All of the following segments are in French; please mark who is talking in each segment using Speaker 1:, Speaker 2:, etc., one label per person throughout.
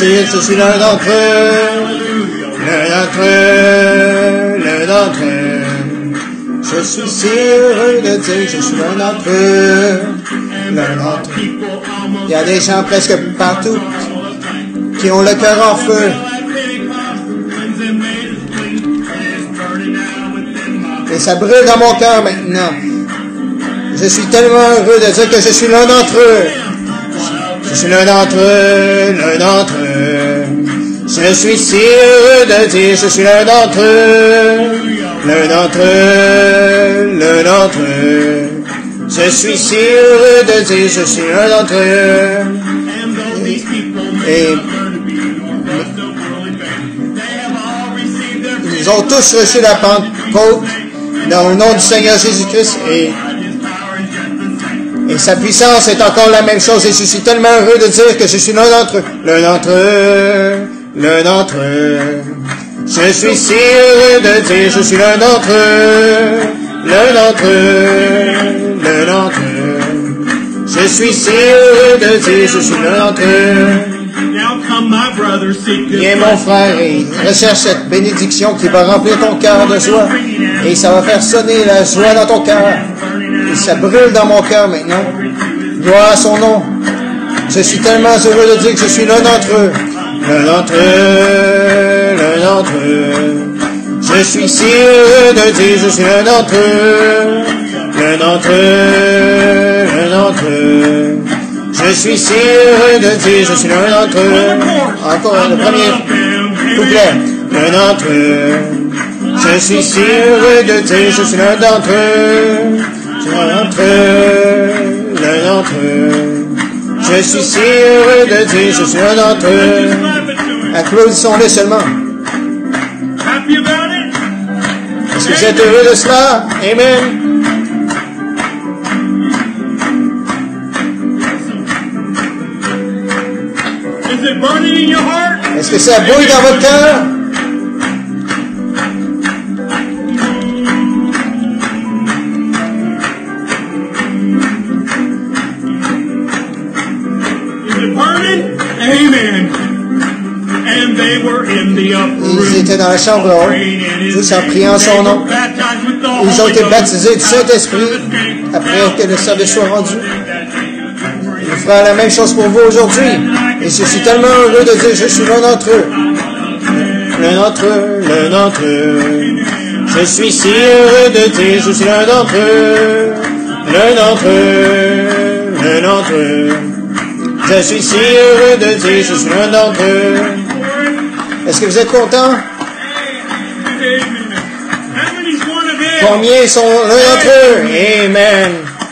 Speaker 1: dire, je suis l'un d'entre eux. L'un d'entre eux, l'un d'entre eux. Je suis si heureux de dire, je suis l'un d'entre eux. L'un d'entre eux. Il y a des gens presque partout qui ont le cœur en feu. Et ça brûle dans mon cœur maintenant. Je suis tellement heureux de dire que je suis l'un d'entre eux. Je suis l'un d'entre eux, l'un d'entre eux. Je suis si heureux de dire, je suis l'un d'entre eux. L'un d'entre eux, l'un d'entre eux. Je suis si heureux de dire, je suis l'un d'entre eux. Et ils ont tous reçu la Pentecôte dans le nom du Seigneur Jésus-Christ. Et sa puissance est encore la même chose. Et je suis tellement heureux de dire que je suis l'un d'entre eux. L'un d'entre eux, l'un d'entre eux. Je suis si heureux de dire, je suis l'un d'entre eux. L'un d'entre eux, l'un d'entre eux. Je suis si heureux de dire, je suis l'un d'entre eux. Viens mon frère et recherche cette bénédiction qui va remplir ton cœur de joie. Et ça va faire sonner la joie dans ton cœur. Et ça brûle dans mon cœur maintenant. Gloire à son nom. Je suis tellement heureux de dire que je suis l'un d'entre eux. L'un d'entre eux, l'un d'entre eux. Je suis si heureux de dire je suis l'un d'entre eux. L'un d'entre eux, l'un d'entre eux. Je suis si heureux de dire je suis l'un d'entre eux. Encore le premier couplet. L'un d'entre eux. Je suis si heureux de dire je suis l'un d'entre eux. L'un d'entre eux, l'un d'entre eux. Je suis si heureux de dire je suis l'un d'entre eux. Applaudissons-les seulement. Est-ce que vous êtes heureux de cela? Amen. Est-ce que ça bouille dans votre cœur? Ils étaient dans la chambre haute, juste en priant son nom. Ils ont été baptisés du Saint-Esprit après que le service soit rendu. Il fera la même chose pour vous aujourd'hui. Et je suis tellement heureux de dire je suis l'un d'entre eux. L'un d'entre eux, l'un d'entre eux. Je suis si heureux de dire je suis l'un d'entre eux. L'un d'entre eux, l'un d'entre eux. Je suis si heureux de dire je suis l'un d'entre eux. Est-ce que vous êtes contents? Combien sont l'un d'entre eux? Amen.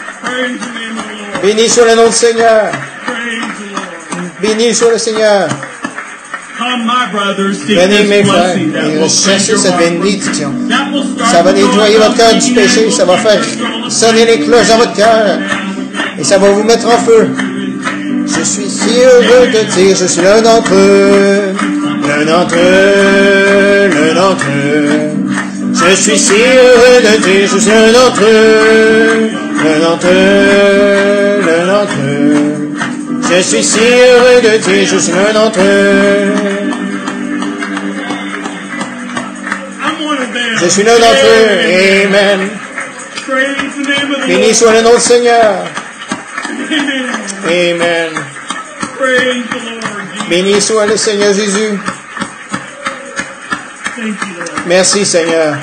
Speaker 1: Béni soit le nom du Seigneur. Béni soit le Seigneur. Venez mes frères et recherchez cette bénédiction. Ça va nettoyer votre cœur du péché. Ça va faire sonner les cloches dans votre cœur. Et ça va vous mettre en feu. Je suis si heureux de dire je suis l'un d'entre eux. L'un d'entre eux, l'un d'entre eux. Je suis si heureux de dire je suis l'un d'entre eux. L'un d'entre eux, l'un d'entre eux. Je suis si heureux de dire je suis l'un d'entre eux. Je suis l'un d'entre eux. Amen. Béni soit le nom du Seigneur. Amen. Béni soit le Seigneur Jésus. Merci Seigneur.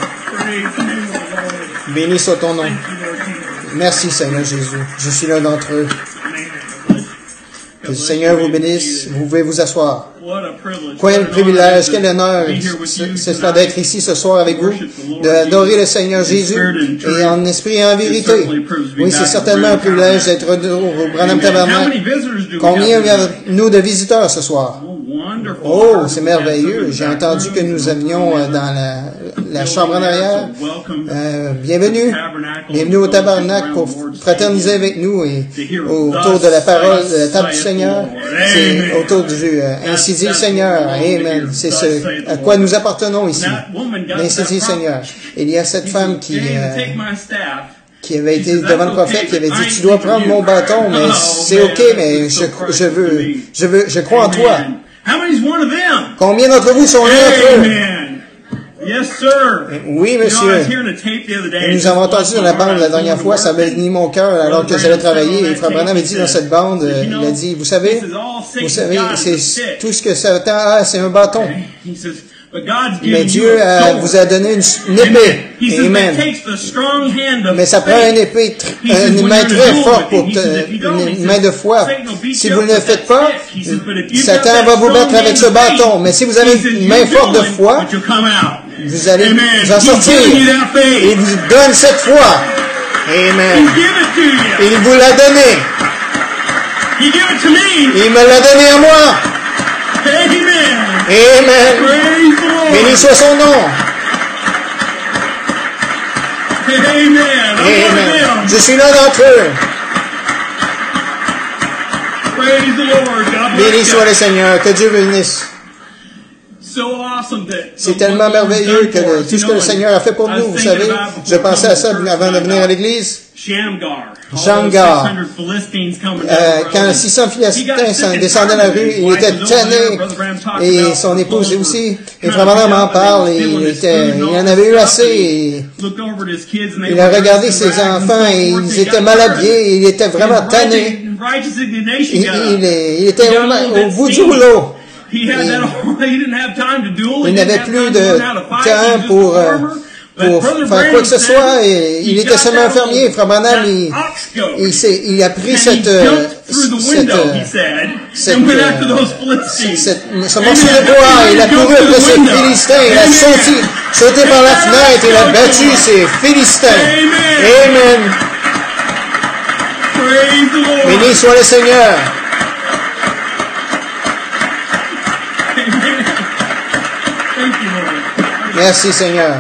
Speaker 1: Béni soit ton nom. Merci Seigneur Jésus. Je suis l'un d'entre eux. Que le Seigneur vous bénisse. Vous pouvez vous asseoir. Quel privilège, quel honneur, c'est cela d'être ici ce soir avec vous, d'adorer le Seigneur Jésus et en esprit et en vérité. Oui, c'est certainement un privilège d'être au Branham Tabernacle. Combien y a-nous de visiteurs ce soir? Oh, c'est merveilleux. J'ai entendu que nous avions dans la chambre en arrière. Bienvenue. Bienvenue au tabernacle pour fraterniser avec nous et autour de la parole, de la table du Seigneur. C'est autour du ainsi dit le Seigneur. Amen. C'est ce à quoi nous appartenons ici. Ainsi dit le Seigneur. Il y a cette femme qui avait été devant le prophète, qui avait dit, tu dois prendre mon bâton, mais c'est ok, mais je crois en toi. Combien d'entre vous sont l'un d'entre eux?
Speaker 2: Yes, sir.
Speaker 1: Oui, monsieur. Nous avons entendu dans la bande la dernière fois, ça avait béni mon cœur alors que j'allais travailler. Et Frère Branham a dit dans cette bande, il a dit, vous savez, c'est tout ce que Satan a, c'est un bâton. Mais Dieu vous a donné une épée. Amen. Mais ça prend une épée, une main très forte pour une main de foi. Si vous ne le faites pas, Satan va vous battre avec ce bâton. Mais si vous avez une main forte de foi, vous allez vous en sortir. Il vous donne cette foi. Amen. Il vous l'a donné. Il me l'a donné à moi. Amen. Béni soit son nom. Amen. Je suis l'un d'entre eux. Béni soit le Seigneur. Que Dieu bénisse. C'est tellement merveilleux que tout ce que le Seigneur a fait pour nous, vous savez. Je pensais à ça avant de venir à l'église. Shamgar. Quand 600 Philistins descendaient la rue, il était tanné. Et son épouse aussi. Et Frère Branham en parle. Il en avait eu assez. Il a regardé ses enfants et ils étaient mal habillés. Il était vraiment tanné. Il était au bout du rouleau. Il n'avait plus de temps pour faire quoi que ce soit. Et il était seulement un fermier. Frère Branham, il a pris ce morceau de bois. Il a couru après ces Philistins. Il a sauté par la fenêtre. Il a battu ces Philistins. Amen. Béni soit le Seigneur. Merci Seigneur.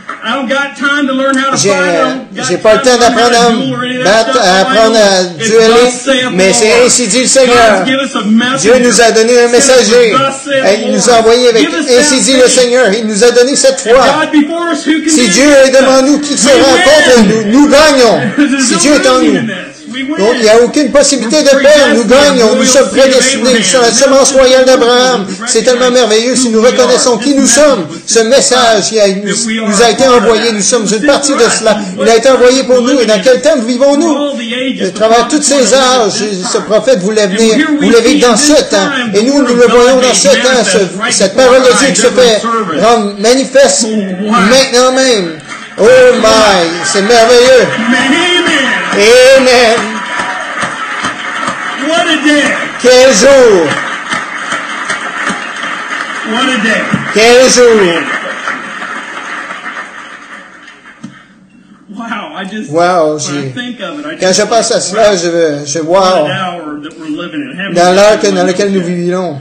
Speaker 1: J'ai pas le temps d'apprendre à me battre, à apprendre à dueler, mais c'est ainsi dit le Seigneur. Dieu nous a donné un messager. Il nous a envoyé avec ainsi dit le Seigneur. Il nous a donné cette foi. Si Dieu est devant nous, qui sera contre nous? Nous gagnons. Si Dieu est en nous. Donc, il n'y a aucune possibilité de perdre. Nous gagnons. Nous sommes prédestinés. Nous sommes la semence royale d'Abraham. C'est tellement merveilleux si nous reconnaissons qui nous sommes. Ce message nous a été envoyé. Nous sommes une partie de cela. Il a été envoyé pour nous. Et dans quel temps vivons-nous? À travers tous ces âges, ce prophète voulait venir. Voulait vivre dans ce temps. Et nous le voyons dans ce temps. Cette parole de Dieu qui se fait rendre manifeste maintenant même. Oh my! C'est merveilleux. Amen.
Speaker 2: What a day.
Speaker 1: Quel jour.
Speaker 2: What a day.
Speaker 1: Quel jour. Wow, quand je pense à cela, je vois dans l'heure dans laquelle nous vivons.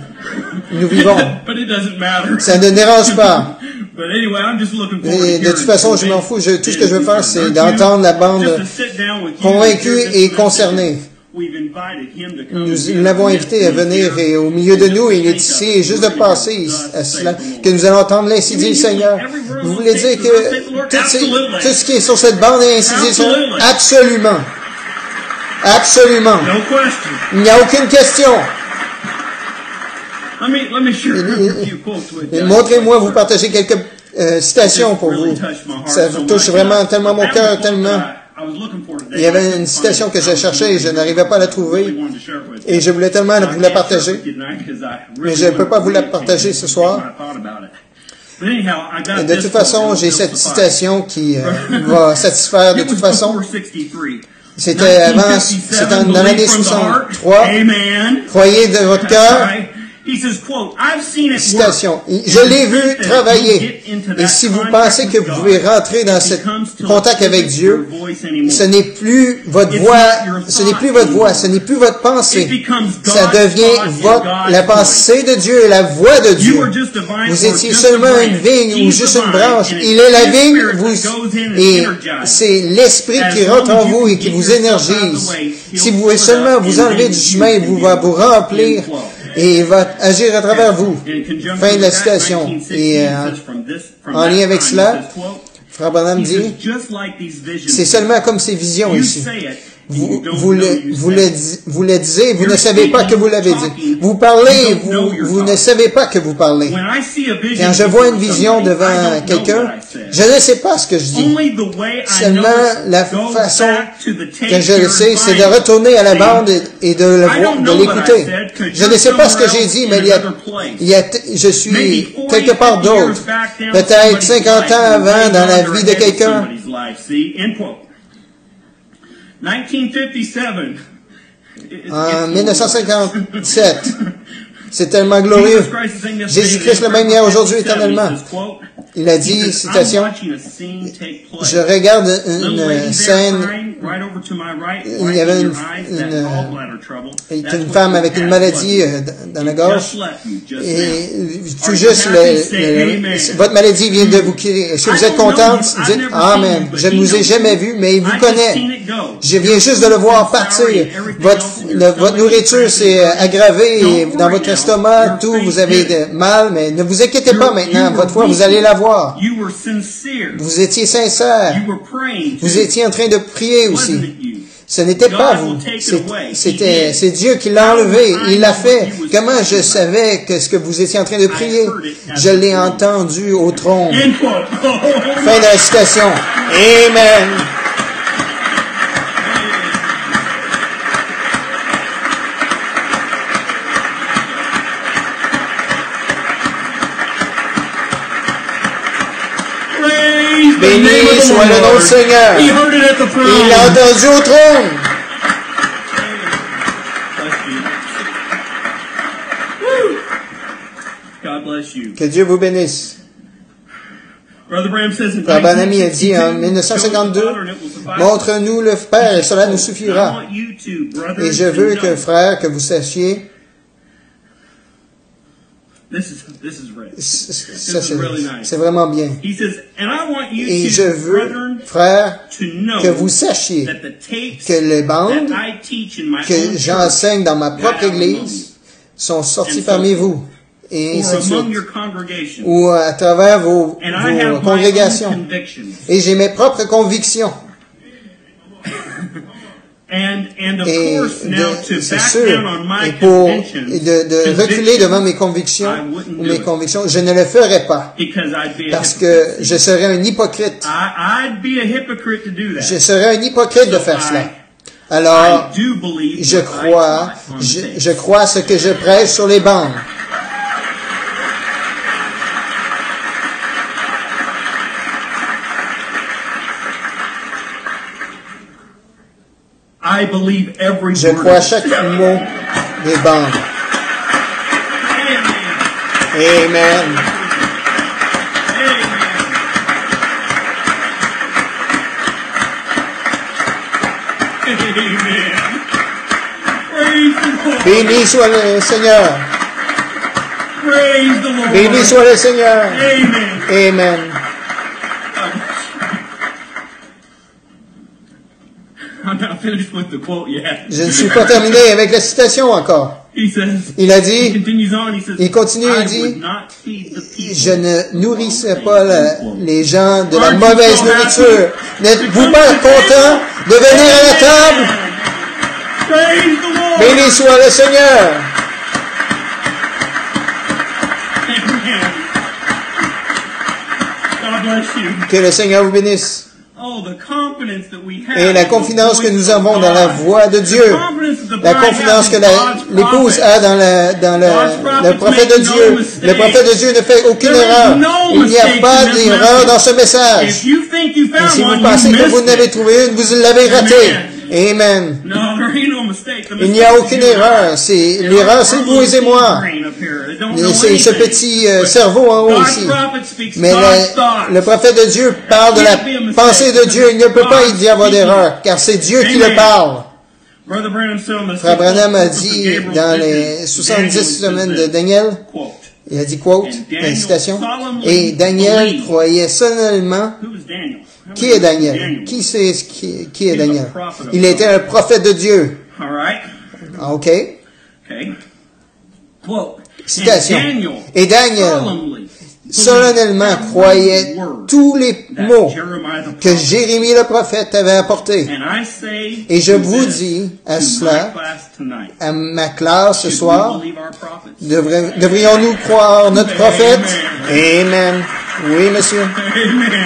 Speaker 1: Ça ne dérange pas. Et de toute façon, je m'en fous. Tout ce que je veux faire, c'est d'entendre la bande convaincue et concernée. Nous l'avons invité à venir et au milieu de nous, il est ici, et juste de passer à cela, que nous allons entendre l'ainsi dit le Seigneur. Vous voulez dire que tout ce qui est sur cette bande est ainsi dit le Seigneur? Absolument. Absolument. Il n'y a aucune question. Montrez-moi, vous partagez quelques citations pour vous. Ça touche vraiment tellement mon cœur, tellement. Il y avait une citation que je cherchais et je n'arrivais pas à la trouver. Et je voulais tellement vous la partager. Mais je ne peux pas vous la partager ce soir. Et de toute façon, j'ai cette citation qui va satisfaire de toute façon. C'était dans l'année 63. Croyez de votre cœur. Citation. Je l'ai vu travailler. Et si vous pensez que vous pouvez rentrer dans ce contact avec Dieu, ce n'est plus votre voix, ce n'est plus votre pensée. Ça devient la pensée de Dieu et la voix de Dieu. Vous étiez seulement une vigne ou juste une branche. Il est la vigne, et c'est l'esprit qui rentre en vous et qui vous énergise. Si vous pouvez seulement vous enlever du chemin, il va vous remplir. Et il va agir à travers vous. Fin de la citation. Et en lien avec cela, Frère Branham dit, c'est seulement comme ces visions ici. vous le disiez, vous ne savez pas que vous l'avez dit. Vous parlez, vous ne savez pas que vous parlez. Quand je vois une vision devant quelqu'un, je ne sais pas ce que je dis. Seulement, la façon que je le sais, c'est de retourner à la bande et de l'écouter. Je ne sais pas ce que j'ai dit, mais je suis quelque part d'autre. Peut-être 50 ans avant dans la vie de quelqu'un.
Speaker 2: 1957.
Speaker 1: En 1957. C'est tellement glorieux. Jésus-Christ le même hier, aujourd'hui, éternellement. Il a dit, citation, je regarde une scène, il y avait une femme avec une maladie dans la gorge, et tout juste, votre maladie vient de vous quitter. Est-ce que vous êtes contente? Dites, Amen. Je ne vous ai jamais vu, mais il vous connaît. Je viens juste de le voir partir. Votre nourriture s'est aggravée dans votre estomac, tout, vous avez mal, mais ne vous inquiétez pas maintenant. Votre foi, vous allez la voir. Vous étiez sincère. Vous étiez en train de prier aussi. Ce n'était pas vous. C'est Dieu qui l'a enlevé. Il l'a fait. Comment je savais que ce que vous étiez en train de prier? Je l'ai entendu au trône. Fin de la citation. Amen. Béni soit le nom du Seigneur. Il l'a entendu au trône. Que Dieu vous bénisse. Frère Branham a dit en 1952, montre-nous le Père et cela nous suffira. Et je veux que, frère, que vous sachiez, c'est vraiment bien. Et je veux, frère, que vous sachiez que les bandes que j'enseigne dans ma propre église sont sorties parmi vous. Et ainsi de suite. Ou à travers vos congrégations. Et j'ai mes propres convictions. C'est sûr, et pour de reculer devant mes convictions, je ne le ferai pas, parce que je serais un hypocrite. Je serais un hypocrite de faire cela. Alors, je crois ce que je prêche sur les bandes. Je crois chaque mot des bandes. Amen. Béni soit le Seigneur. Béni soit le Seigneur. Amen. Je ne suis pas terminé avec la citation encore. Il a dit, il continue, il dit, je ne nourrissais pas les gens de la mauvaise nourriture. N'êtes-vous pas content de venir à la table? Béni soit le Seigneur. Que le Seigneur vous bénisse. Et la confidence que nous avons dans la voix de Dieu, la confidence que l'épouse a dans le prophète de Dieu. Le prophète de Dieu ne fait aucune erreur. Il n'y a pas d'erreur dans ce message. Et si vous pensez que vous n'avez trouvé une, vous l'avez raté. Amen. Il n'y a aucune erreur. L'erreur, c'est vous et moi. C'est ce petit cerveau en haut ici. Mais le prophèt de Dieu parle de la pensée de Dieu. Il ne peut pas y avoir d'erreur, car c'est Dieu qui le parle. Frère Branham a dit dans les 70 semaines de Daniel, il a dit, quote, une citation, et Daniel croyait solennellement. Qui est Daniel? Qui est Daniel? Il était un prophète de Dieu. OK. Citation. Et Daniel solennellement croyais tous les mots que Jérémie le prophète avait apportés. Et je vous dis à cela, à ma classe ce soir, devrions-nous croire notre prophète? Amen. Oui, monsieur.
Speaker 2: Amen.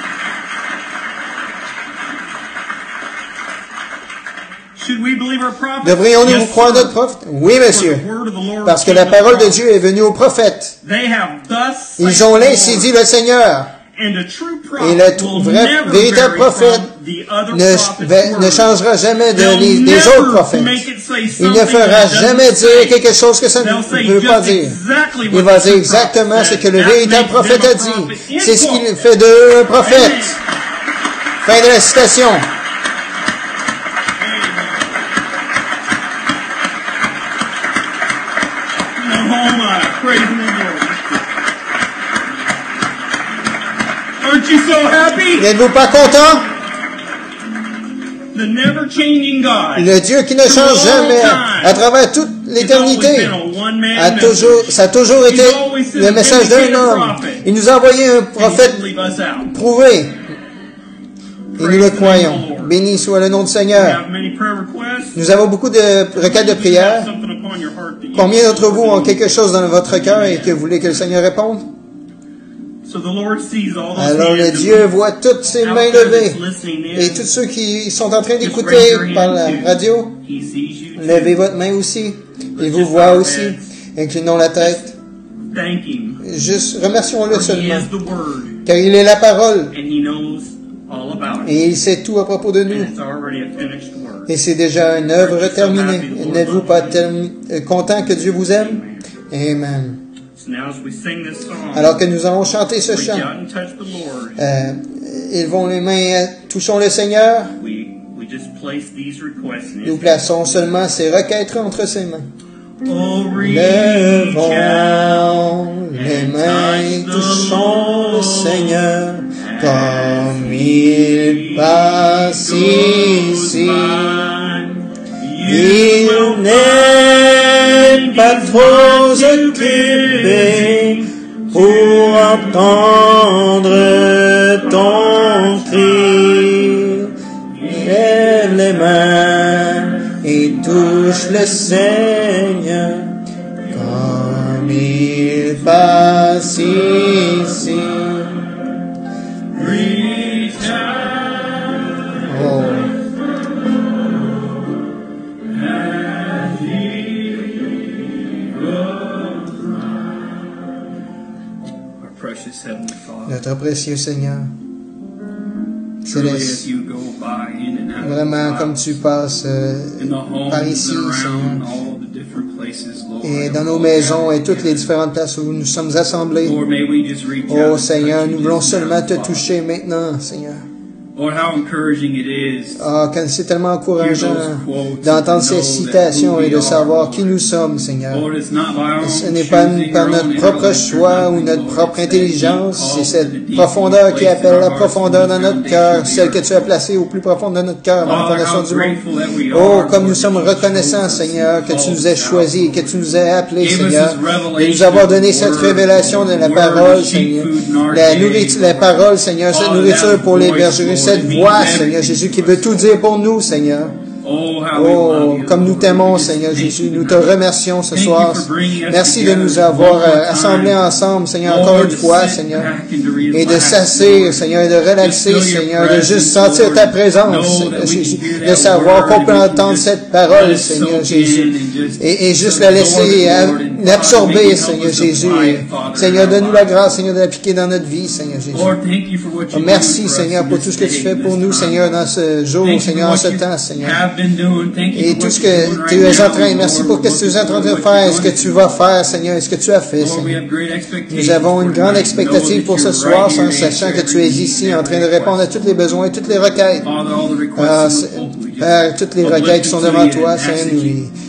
Speaker 1: Devrions-nous croire notre prophète? Oui, monsieur. Parce que la parole de Dieu est venue aux prophètes. Ils ont ainsi dit le Seigneur. Et le véritable prophète ne changera jamais des autres prophètes. Il ne fera jamais dire quelque chose que ça ne veut pas dire. Il va dire exactement ce que le véritable prophète a dit. C'est ce qui fait d'eux un prophète. Fin de la citation. N'êtes-vous pas content? Le Dieu qui ne change jamais, à travers toute l'éternité, ça a toujours été le message d'un homme. Il nous a envoyé un prophète prouvé. Et nous le croyons. Béni soit le nom du Seigneur. Nous avons beaucoup de requêtes de prière. Combien d'entre vous ont quelque chose dans votre cœur et que vous voulez que le Seigneur réponde? Alors le Dieu voit toutes ces mains levées et tous ceux qui sont en train d'écouter par la radio, levez votre main aussi. Il vous voit aussi. Inclinons la tête. Juste remercions-le seulement, car il est la parole et il sait tout à propos de nous. Et c'est déjà une œuvre terminée. N'êtes-vous pas content que Dieu vous aime? Amen. Alors que nous allons chanter ce chant, élevons les mains, touchons le Seigneur. Nous plaçons seulement ces requêtes entre ses mains. Levons les mains, touchons le Seigneur, comme il passe ici. Il n'est pas trop occupé pour entendre ton cri. Lève les mains et touche le Seigneur comme il passe ici. Oh. Notre précieux Seigneur, Céleste, vraiment comme tu passes par ici, Seigneur, et dans nos maisons et toutes les différentes places où nous sommes assemblés. Oh Seigneur, nous voulons seulement te toucher maintenant, Seigneur. Ah, c'est tellement encourageant d'entendre ces citations et de savoir qui nous sommes, Seigneur. Ce n'est pas par notre propre choix ou notre propre intelligence, c'est cette profondeur qui appelle la profondeur dans notre cœur, celle que tu as placée au plus profond de notre cœur, dans la fondation du monde. Oh, comme nous sommes reconnaissants, Seigneur, que tu nous aies choisis, que tu nous aies appelés, Seigneur, de nous avoir donné cette révélation de la parole, Seigneur. La parole, Seigneur, cette nourriture pour les bergerus, cette voix, Seigneur Jésus, qui veut tout dire pour nous, Seigneur. Oh, comme nous t'aimons, Seigneur Jésus, nous te remercions ce soir. Merci de nous avoir assemblés ensemble, Seigneur, encore une fois, Seigneur, et de s'asseoir, Seigneur, et de relaxer, Seigneur, de juste sentir ta présence, Seigneur Jésus, de savoir qu'on peut entendre cette parole, Seigneur Jésus, et juste la laisser l'absorber, Seigneur Jésus. Seigneur, donne-nous la grâce, Seigneur, de l'appliquer dans notre vie, Seigneur Jésus. Oh, merci, Seigneur, pour tout ce que tu fais pour nous, Seigneur, dans ce jour, Seigneur, en ce temps, Seigneur. Et tout ce que tu es en train, merci pour ce que tu es en train de faire, ce que tu vas faire, Seigneur, et ce que tu as fait, Seigneur. Nous avons une grande expectative pour ce soir, en sachant que tu es ici, en train de répondre à tous les besoins, toutes les requêtes. Père, toutes les requêtes qui sont devant toi, Seigneur,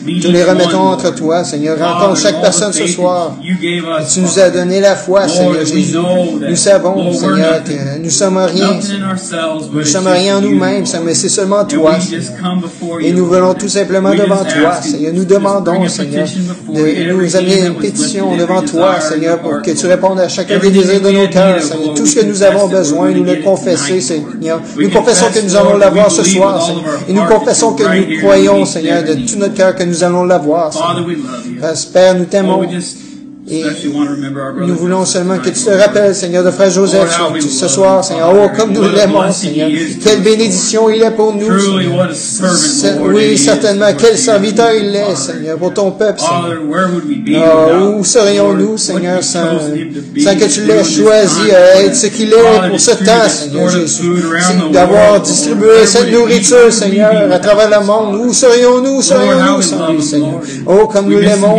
Speaker 1: Nous les remettons entre toi, Seigneur. Rencontre chaque personne ce soir. Tu nous as donné la foi, Seigneur Jésus. Nous savons, Seigneur, que nous sommes rien. Nous sommes rien en nous-mêmes, mais c'est seulement toi, Seigneur. Et nous venons tout simplement devant toi, Seigneur. Nous demandons, Seigneur, de nous amener une pétition devant toi, Seigneur, pour que tu répondes à chacun des désirs de nos cœurs, Seigneur. Tout ce que nous avons besoin, nous le confesser, Seigneur. Nous confessons que nous allons l'avoir ce soir, Seigneur. Et nous confessons que nous croyons, Seigneur, de tout notre cœur que nous allons l'avoir, Seigneur. Père, nous t'aimons. Et nous voulons seulement que tu te rappelles, Seigneur, de Frère Joseph ce soir, Seigneur. Oh, comme nous l'aimons, Seigneur. Quelle bénédiction il est pour nous, Seigneur. Oui, certainement. Quel serviteur il est, Seigneur, pour ton peuple, Seigneur. Où serions-nous, Seigneur, sans que tu l'aies choisi à être ce qu'il est pour ce temps, Seigneur Jésus. D'avoir distribué cette nourriture, Seigneur, à travers le monde. Où serions-nous sans lui, Seigneur. Oh, comme nous l'aimons.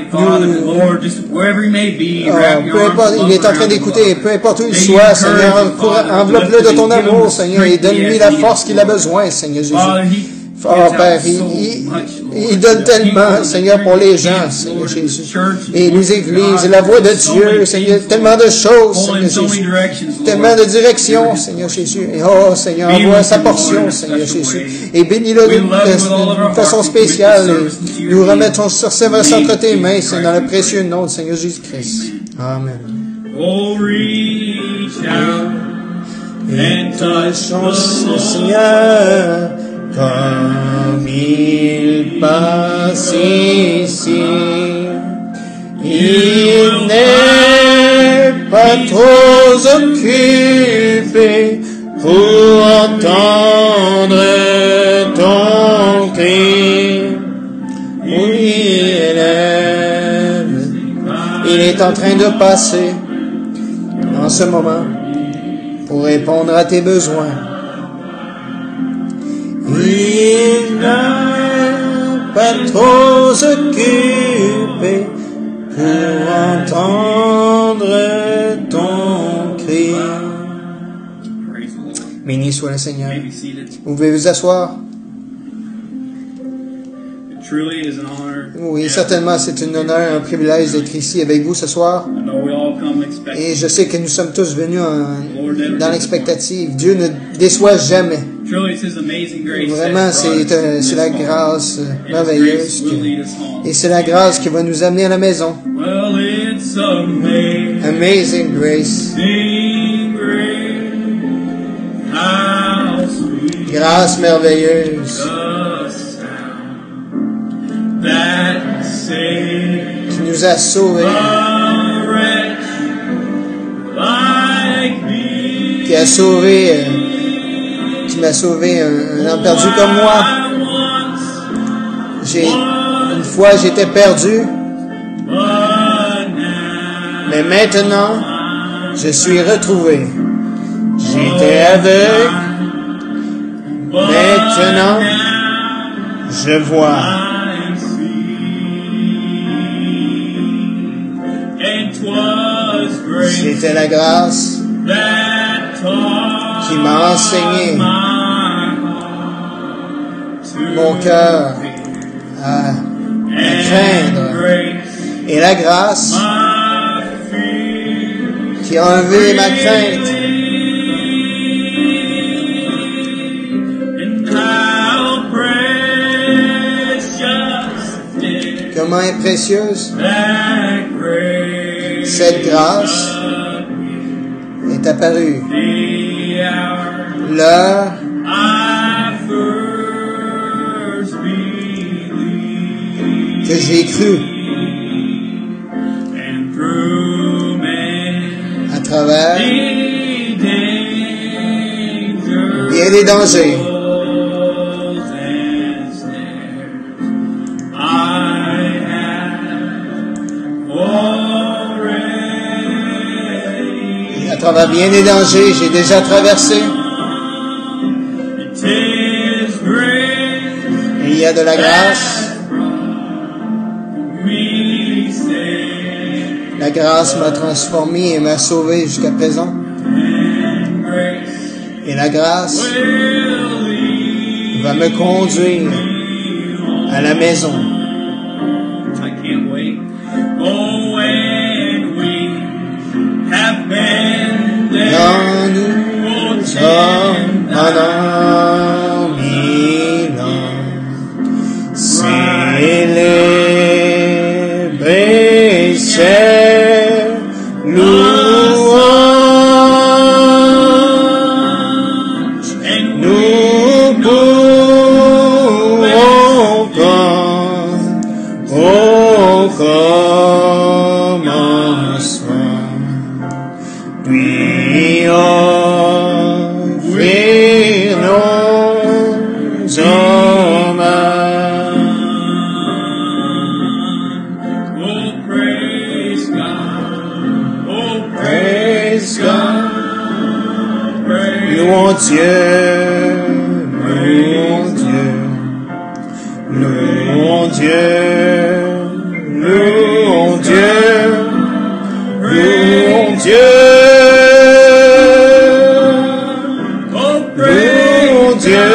Speaker 1: Peu importe, il est en train d'écouter, peu importe où il soit, Seigneur, enveloppe-le de ton amour, Seigneur, et donne-lui la force qu'il a besoin, Seigneur Jésus. Oh, Père, il donne tellement, Seigneur, pour les gens, Seigneur Jésus. Et les églises, et la voix de Dieu, Seigneur, tellement de choses, Seigneur Jésus. Tellement de directions, Seigneur Jésus. Et oh, Seigneur, envoie sa portion, Seigneur Jésus. Et bénis-le d'une façon spéciale. Nous remettons sur Sylvestre entre tes mains, c'est dans le précieux nom de Seigneur Jésus-Christ. Amen.
Speaker 2: Oh, reach out and touch
Speaker 1: le Seigneur. Comme il passe ici, il n'est pas trop occupé pour entendre ton cri. Oui, il est en train de passer en ce moment pour répondre à tes besoins. Il n'est pas trop occupé pour entendre ton cri. Béni soit le Seigneur. Vous pouvez vous asseoir. Oui, certainement, c'est un honneur, un privilège d'être ici avec vous ce soir. Et je sais que nous sommes tous venus dans l'expectative. Dieu ne déçoit jamais. Vraiment, c'est la grâce merveilleuse. Et c'est la grâce qui va nous amener à la maison. Amazing grace. Grâce merveilleuse. Qui nous a sauvés. Qui a sauvé, qui m'a sauvé un homme perdu comme moi. Une fois j'étais perdu, mais maintenant je suis retrouvé. J'étais aveugle, maintenant je vois. C'était la grâce qui m'a enseigné mon cœur à craindre, et la grâce qui a enlevé ma crainte. Comment est précieuse cette grâce est apparue. L'heure que j'ai cru à travers bien des dangers. Et à travers bien des dangers, j'ai déjà traversé. Et il y a de la grâce. La grâce m'a transformé et m'a sauvé jusqu'à présent. Et la grâce va me conduire à la maison. Quand nous sommes pendant 1000 ans, célébrer ses louanges, nous pourrons comme au commencement, puis offrir nos hommages.
Speaker 2: Oh, praise God. Oh,
Speaker 1: Praise God.
Speaker 2: praise
Speaker 1: Louons Dieu, louons Dieu, louons Dieu, louons Dieu, louons Dieu.
Speaker 2: Oh,
Speaker 1: Louons Dieu,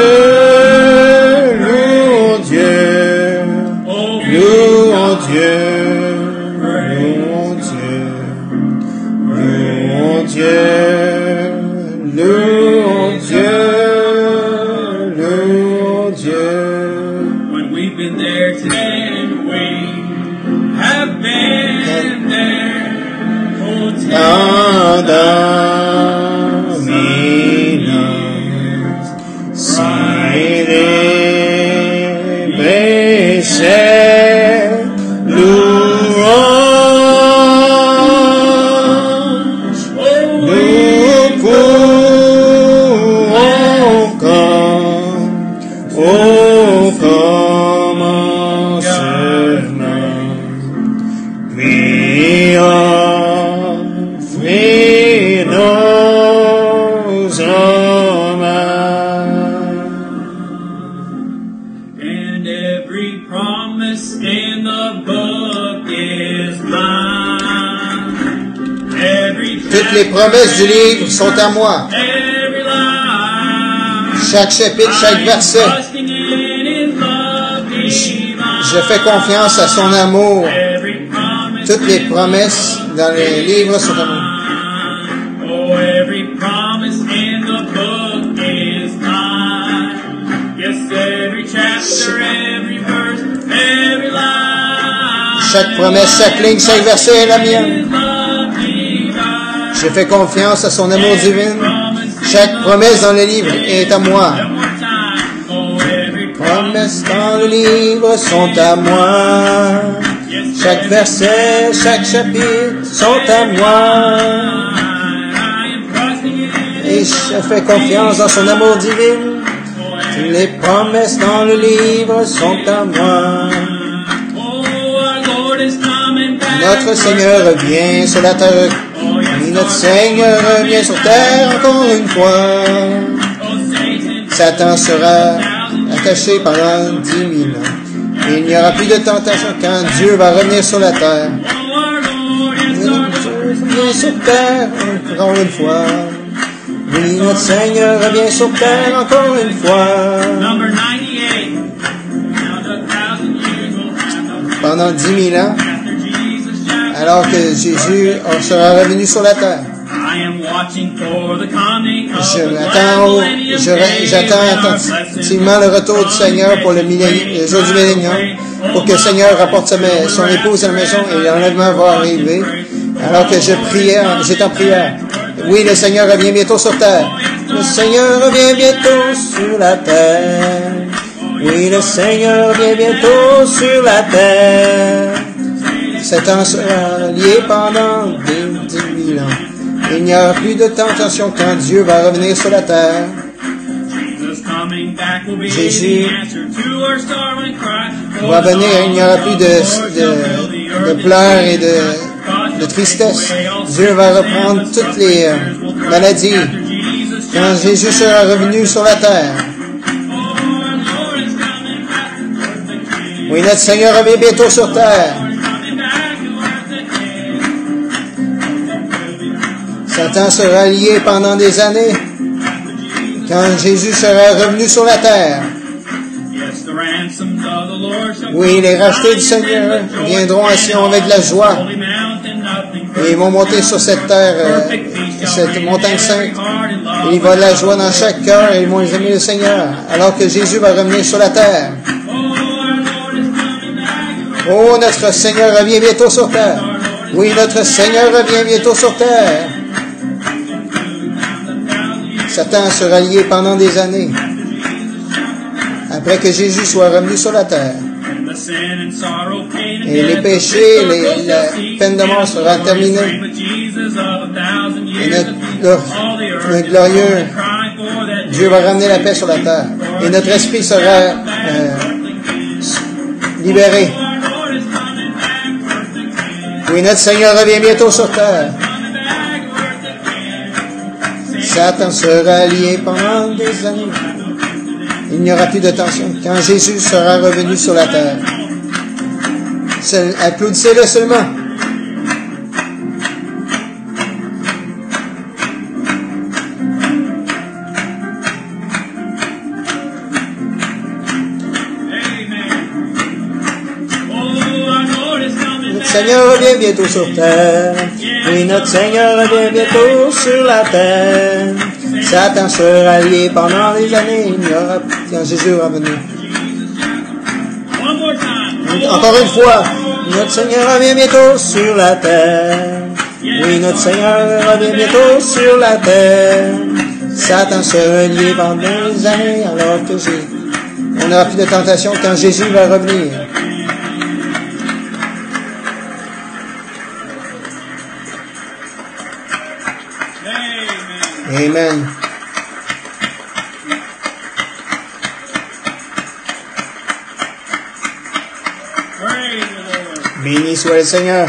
Speaker 1: louons Dieu,
Speaker 2: oh,
Speaker 1: louons Dieu, louons Dieu, louons Dieu, louons Dieu, louons Dieu.
Speaker 2: when we've been there today and we have been there. Oh,
Speaker 1: Pendant 1000 ans, célébrer ses louanges, nous pourrons comme au commencement, puis offrir nos hommages.
Speaker 2: and every promise in the book is mine. Every
Speaker 1: Toutes les promesses du livre sont à moi.
Speaker 2: every line.
Speaker 1: Chaque chapitre, chaque verset.
Speaker 2: Trusting in His love divine.
Speaker 1: Je fais confiance à son amour.
Speaker 2: Every promise
Speaker 1: Toutes les promesses dans le livre sont à moi.
Speaker 2: oh, every promise in the book is mine. Yes, every chapter, every verse, every line.
Speaker 1: Chaque promesse, chaque ligne, chaque verset est la mienne.
Speaker 2: His love divine.
Speaker 1: Je fais confiance à son amour divin.
Speaker 2: Promise
Speaker 1: Chaque promesse dans le livre est à moi.
Speaker 2: one more time. Oh, every
Speaker 1: Promesses dans le livre sont à moi. Chaque verset, chaque chapitre sont à moi. Et je fais confiance dans son amour divin. Toutes les promesses dans le livre sont à moi. Notre Seigneur revient sur la terre. Oui, notre Seigneur revient sur terre encore une fois. Satan sera attaché pendant 10 000 ans. Et il n'y aura plus de tentation quand Dieu va revenir sur la terre. Dieu revient sur terre encore une fois. Oui, notre Seigneur revient sur terre encore une fois.
Speaker 2: Number 98.
Speaker 1: Pendant 10 000 ans,
Speaker 2: After Jesus shall
Speaker 1: alors que Jésus sera revenu sur la terre.
Speaker 2: I am watching for the coming of the
Speaker 1: J'attends attentivement le retour du Seigneur pour le jour du millénium, pour que le Seigneur rapporte son épouse à la maison et l'enlèvement va arriver. Alors que j'étais en prière. Oui, le Seigneur revient bientôt sur terre. Le Seigneur revient bientôt sur la terre. Oui, le Seigneur revient bientôt sur la terre. Satan sera lié pendant 10 000 ans. Il n'y aura plus de tentation quand Dieu va revenir sur la terre. Jésus va venir, il n'y aura plus de pleurs et de tristesse. Dieu va reprendre toutes les maladies quand Jésus sera revenu sur la terre. Oui, notre Seigneur revient bientôt sur terre. Satan sera lié pendant des années quand Jésus sera revenu sur la terre. Oui, les rachetés du Seigneur viendront à Sion avec la joie. Et ils vont monter sur cette terre, cette montagne sainte. Et il va de la joie dans chaque cœur et ils vont aimer le Seigneur. Alors que Jésus va revenir sur la terre. Oh, notre Seigneur revient bientôt sur terre. Oui, notre Seigneur revient bientôt sur terre. Satan sera lié pendant des années. Après que Jésus soit revenu sur la terre. Et les péchés, la peine de mort sera terminée. Et notre glorieux Dieu va ramener la paix sur la terre. Et notre esprit sera libéré. Oui, notre Seigneur revient bientôt sur terre. Satan sera lié pendant des années. Il n'y aura plus de tension. Quand Jésus sera revenu sur la terre. Applaudissez-le seulement. Notre Seigneur revient bientôt sur terre. Oui, notre Seigneur revient bientôt sur la terre. Satan sera lié pendant des années. Il n'y aura plus quand Jésus est revenu. Encore une fois, notre Seigneur revient bientôt sur la terre. Oui, notre Seigneur revient bientôt sur la terre. Satan sera lié pendant des années alors que on n'aura plus de tentation quand Jésus va revenir. Amen. Béni soit le Seigneur.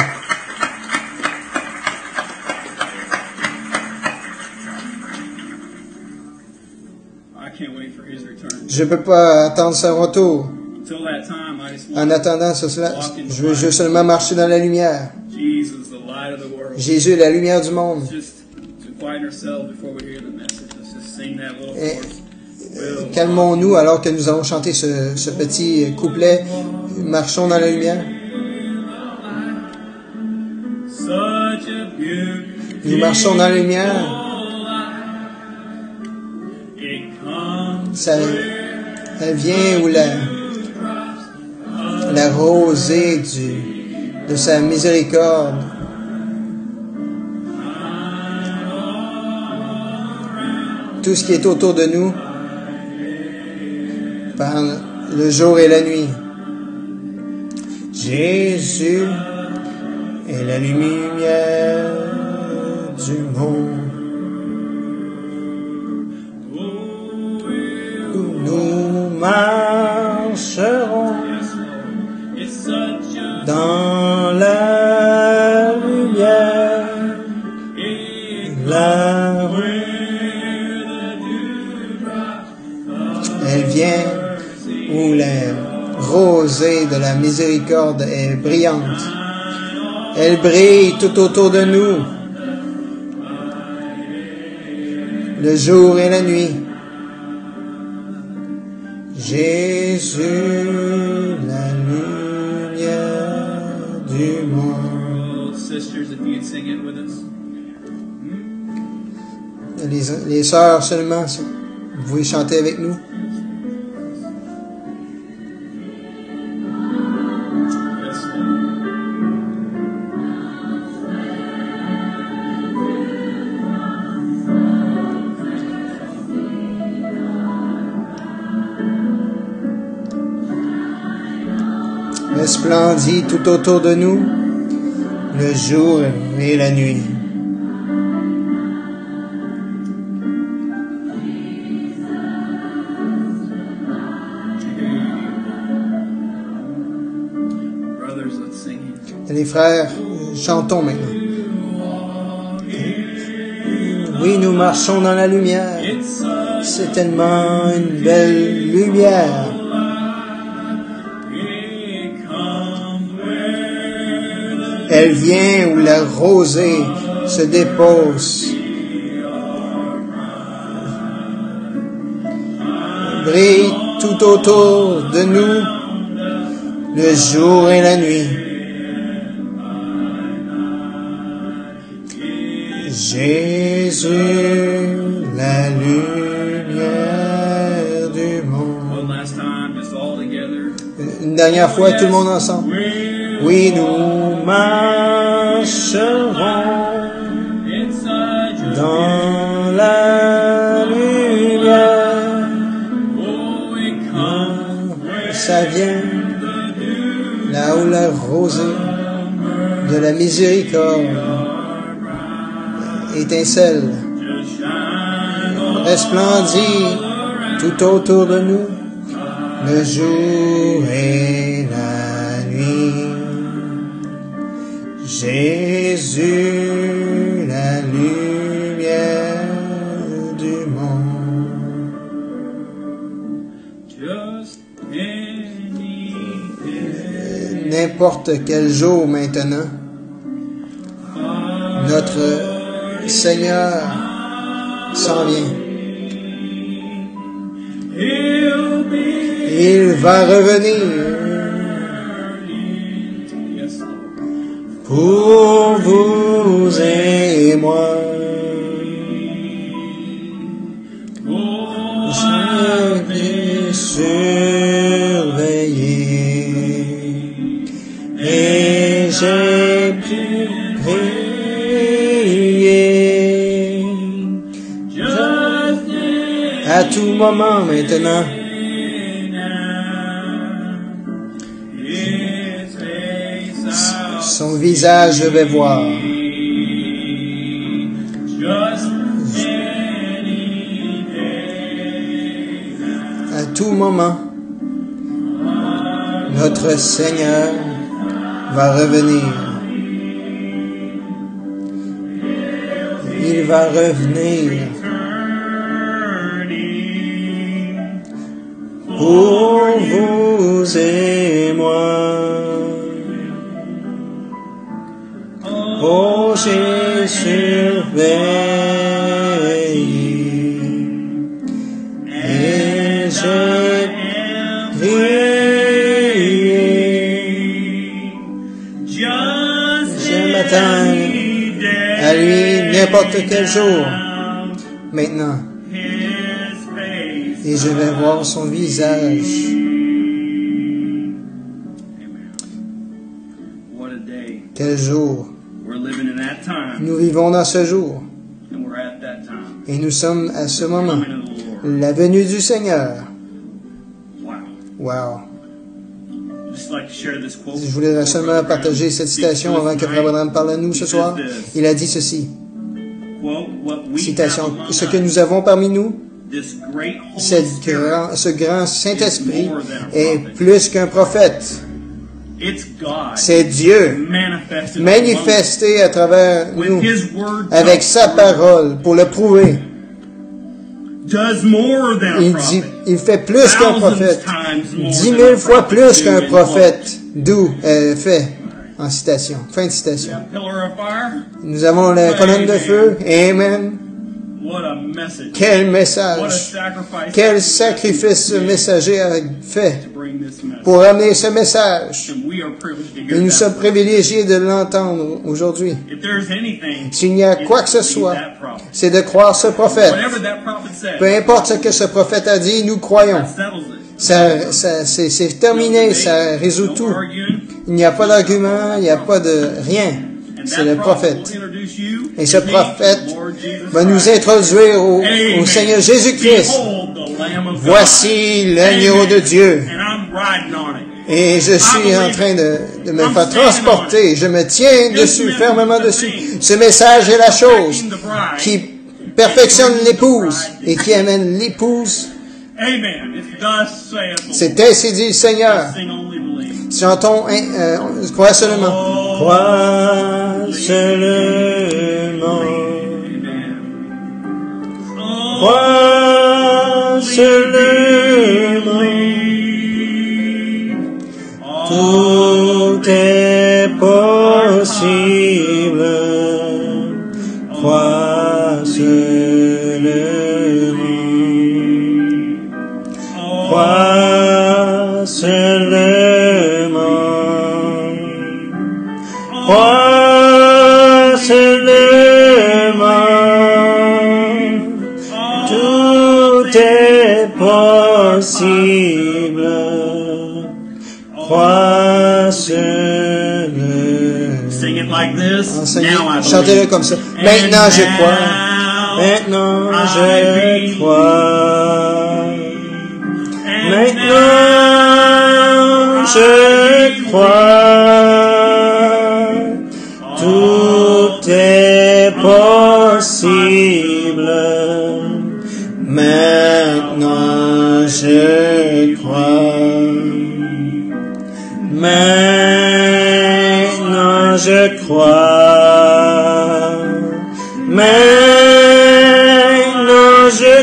Speaker 1: Je ne peux pas attendre son retour. En attendant cela, je veux juste seulement marcher dans la lumière. Jésus est la lumière du monde. Calmons-nous alors que nous allons chanter ce petit couplet. Marchons dans la lumière. Nous marchons dans la lumière. Elle vient où la rosée de sa miséricorde. Tout ce qui est autour de nous, par le jour et la nuit. Jésus est la lumière du monde. Nous marcherons dans la lumière, la rue. Elle vient où la rosée de la miséricorde est brillante. Elle brille tout autour de nous, le jour et la nuit. Jésus, la lumière du monde. Les sœurs seulement, vous pouvez chanter avec nous. Resplendit tout autour de nous, le jour et la nuit. Les frères, chantons maintenant. Oui, nous marchons dans la lumière. C'est tellement une belle lumière. Elle vient où la rosée se dépose. Elle brille tout autour de nous, le jour et la nuit. Jésus, la lumière du monde. Une dernière fois, tout le monde ensemble. Oui, nous marcherons dans la lumière. Ça vient là où la rosée de la miséricorde étincelle, resplendit tout autour de nous, le jour et la nuit. Jésus, la lumière du monde. N'importe quel jour maintenant, notre Seigneur s'en vient. Il va revenir pour vous et moi. J'ai surveillé et j'ai pu prier à tout moment maintenant. Son visage je vais voir. À tout moment, notre Seigneur va revenir. Il va revenir pour vous et moi. Oh, j'ai surveillé et j'ai prié. Je m'attends à lui n'importe quel jour maintenant et je vais voir son visage. Quel jour! Nous vivons dans ce jour. Et nous sommes à ce moment. La venue du Seigneur. Wow. Je voulais seulement partager cette citation avant que Frère Branham parle à nous ce soir. Il a dit ceci. Citation. Ce que nous avons parmi nous, ce grand Saint-Esprit est plus qu'un prophète. C'est Dieu manifesté à travers nous avec sa parole pour le prouver. Il fait plus qu'un prophète, 10 000 fois plus qu'un prophète. D'où fait en citation. Fin de citation. Nous avons la colonne de feu. Amen. Quel message! Quel sacrifice ce messager a fait pour amener ce message. Et nous sommes privilégiés de l'entendre aujourd'hui. S'il y a quoi que ce soit, c'est de croire ce prophète. Peu importe ce que ce prophète a dit, nous croyons. C'est terminé, ça résout tout. Il n'y a pas d'argument, il n'y a pas de rien. C'est le prophète. Et ce prophète va nous introduire au Seigneur Jésus-Christ. Voici l'agneau de Dieu. Et je suis en train de me faire transporter. Je me tiens dessus, fermement dessus. Ce message est la chose qui perfectionne l'épouse et qui amène l'épouse. C'est ainsi dit le Seigneur. Chantons, crois seulement. Crois seulement. Crois seulement. Tout est possible. Crois seulement. Crois seulement. Crois seulement. possible. Crois sur le...
Speaker 2: Sing it like this. Now I
Speaker 1: Chantez-le
Speaker 2: believe.
Speaker 1: comme ça. Maintenant je crois. Maintenant je crois. Maintenant je crois. Tout est possible. Maintenant je crois. Maintenant je crois. Maintenant je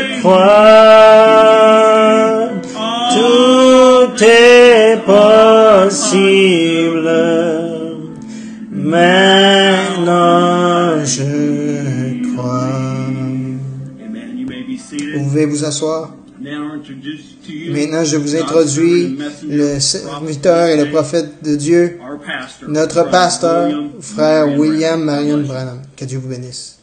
Speaker 1: crois. Tout est possible. Maintenant je crois. Vous pouvez vous asseoir. Maintenant, je vous introduis le serviteur et le prophète de Dieu, notre pasteur, frère William Marion Branham. Que Dieu vous bénisse.